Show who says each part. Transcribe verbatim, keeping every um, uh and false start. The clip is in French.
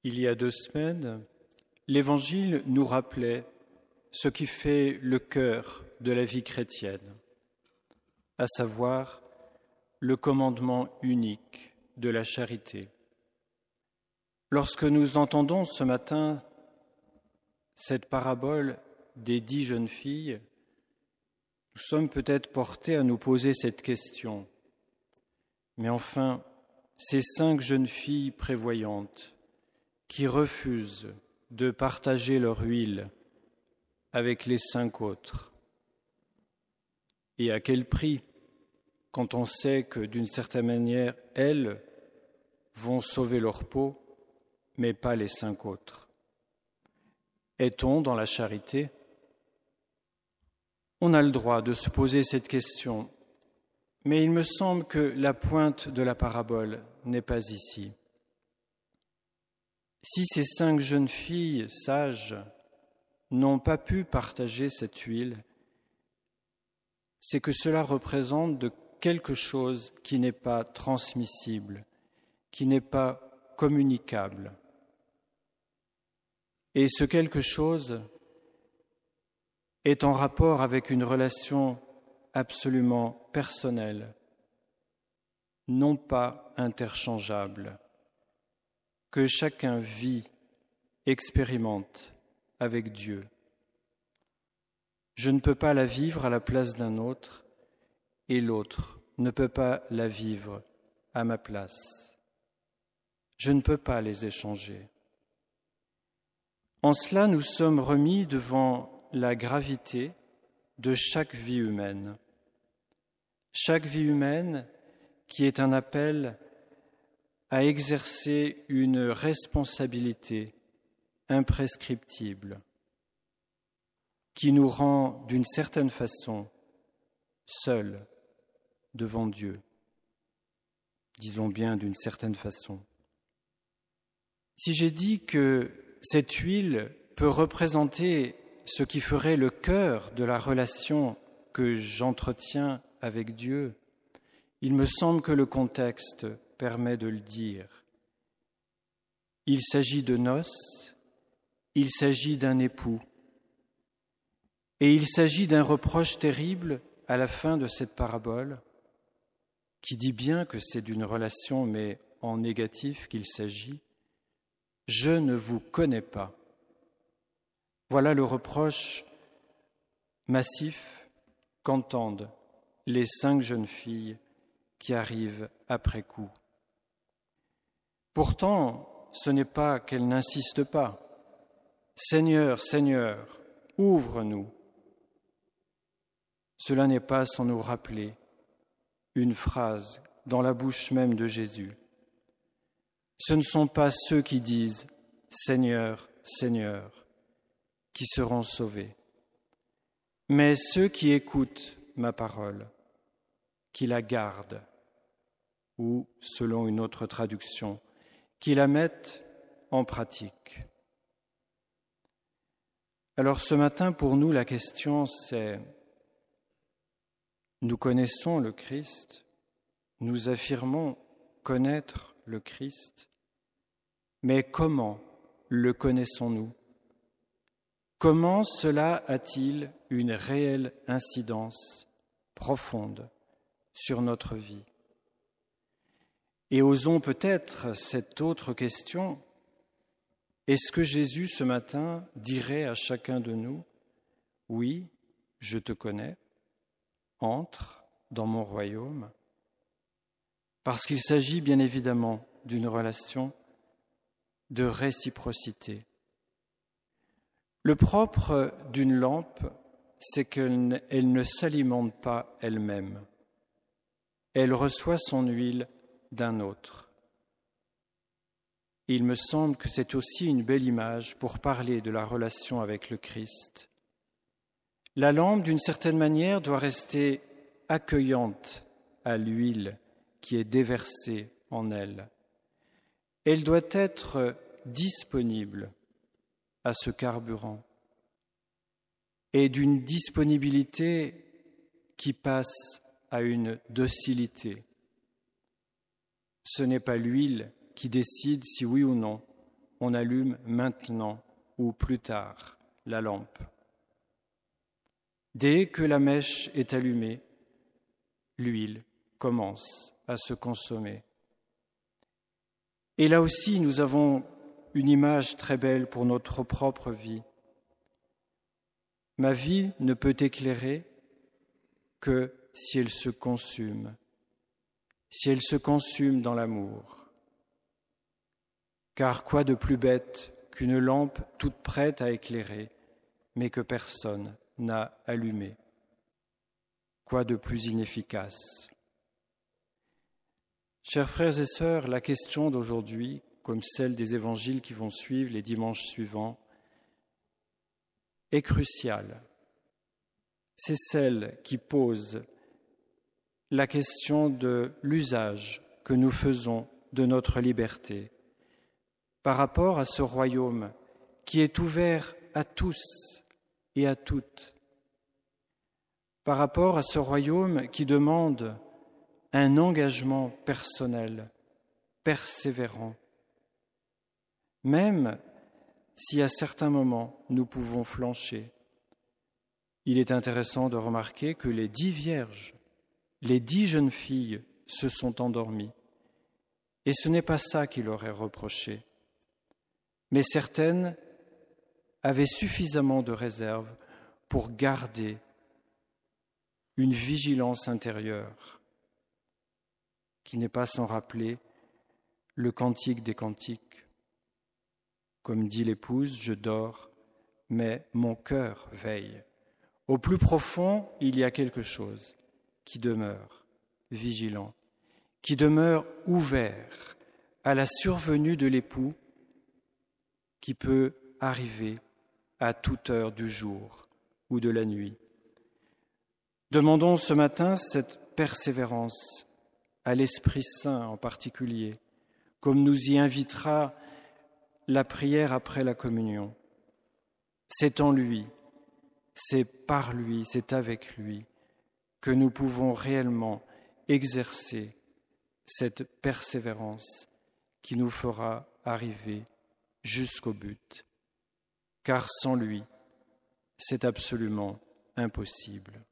Speaker 1: Il y a deux semaines, l'Évangile nous rappelait ce qui fait le cœur de la vie chrétienne, à savoir le commandement unique de la charité. Lorsque nous entendons ce matin cette parabole des dix jeunes filles, nous sommes peut-être portés à nous poser cette question. Mais enfin, ces cinq jeunes filles prévoyantes qui refusent de partager leur huile avec les cinq autres. Et à quel prix, quand on sait que d'une certaine manière, elles vont sauver leur peau, mais pas les cinq autres. Est-on dans la charité ? On a le droit de se poser cette question, mais il me semble que la pointe de la parabole n'est pas ici. Si ces cinq jeunes filles sages n'ont pas pu partager cette huile, c'est que cela représente de quelque chose qui n'est pas transmissible, qui n'est pas communicable. Et ce quelque chose est en rapport avec une relation absolument personnelle, non pas interchangeable, que chacun vit, expérimente avec Dieu. Je ne peux pas la vivre à la place d'un autre et l'autre ne peut pas la vivre à ma place. Je ne peux pas les échanger. En cela, nous sommes remis devant la gravité de chaque vie humaine. Chaque vie humaine qui est un appel à exercer une responsabilité imprescriptible qui nous rend d'une certaine façon seuls devant Dieu. Disons bien d'une certaine façon. Si j'ai dit que cette huile peut représenter ce qui ferait le cœur de la relation que j'entretiens avec Dieu, il me semble que le contexte permet de le dire. Il s'agit de noces, il s'agit d'un époux, et il s'agit d'un reproche terrible à la fin de cette parabole, qui dit bien que c'est d'une relation, mais en négatif qu'il s'agit. « Je ne vous connais pas ». Voilà le reproche massif qu'entendent les cinq jeunes filles qui arrivent après coup. Pourtant, ce n'est pas qu'elles n'insistent pas. « Seigneur, Seigneur, ouvre-nous ». Cela n'est pas sans nous rappeler une phrase dans la bouche même de Jésus. Ce ne sont pas ceux qui disent « Seigneur, Seigneur » qui seront sauvés, mais ceux qui écoutent ma parole, qui la gardent, ou, selon une autre traduction, qui la mettent en pratique. Alors ce matin, pour nous, la question c'est, nous connaissons le Christ, nous affirmons connaître le Christ, mais comment le connaissons-nous ? Comment cela a-t-il une réelle incidence profonde sur notre vie ? Et osons peut-être cette autre question, est-ce que Jésus ce matin dirait à chacun de nous, « Oui, je te connais, entre dans mon royaume », parce qu'il s'agit bien évidemment d'une relation de réciprocité. Le propre d'une lampe, c'est qu'elle elle ne s'alimente pas elle-même. Elle reçoit son huile d'un autre. Il me semble que c'est aussi une belle image pour parler de la relation avec le Christ. La lampe, d'une certaine manière, doit rester accueillante à l'huile qui est déversée en elle. Elle doit être disponible à ce carburant et d'une disponibilité qui passe à une docilité. Ce n'est pas l'huile qui décide si oui ou non on allume maintenant ou plus tard la lampe. Dès que la mèche est allumée, l'huile commence à se consommer. Et là aussi, nous avons une image très belle pour notre propre vie. Ma vie ne peut éclairer que si elle se consume, si elle se consume dans l'amour. Car quoi de plus bête qu'une lampe toute prête à éclairer, mais que personne n'a allumée? Quoi de plus inefficace? Chers frères et sœurs, la question d'aujourd'hui, comme celle des évangiles qui vont suivre les dimanches suivants, est cruciale. C'est celle qui pose la question de l'usage que nous faisons de notre liberté par rapport à ce royaume qui est ouvert à tous et à toutes, par rapport à ce royaume qui demande un engagement personnel, persévérant, même si à certains moments nous pouvons flancher. Il est intéressant de remarquer que les dix vierges, les dix jeunes filles se sont endormies. Et ce n'est pas ça qu'il leur est reproché. Mais certaines avaient suffisamment de réserve pour garder une vigilance intérieure qui n'est pas sans rappeler le cantique des cantiques. Comme dit l'épouse, je dors, mais mon cœur veille. Au plus profond, il y a quelque chose qui demeure vigilant, qui demeure ouvert à la survenue de l'époux qui peut arriver à toute heure du jour ou de la nuit. Demandons ce matin cette persévérance à l'Esprit Saint en particulier, comme nous y invitera la prière après la communion. C'est en lui, c'est par lui, c'est avec lui que nous pouvons réellement exercer cette persévérance qui nous fera arriver jusqu'au but, car sans lui, c'est absolument impossible.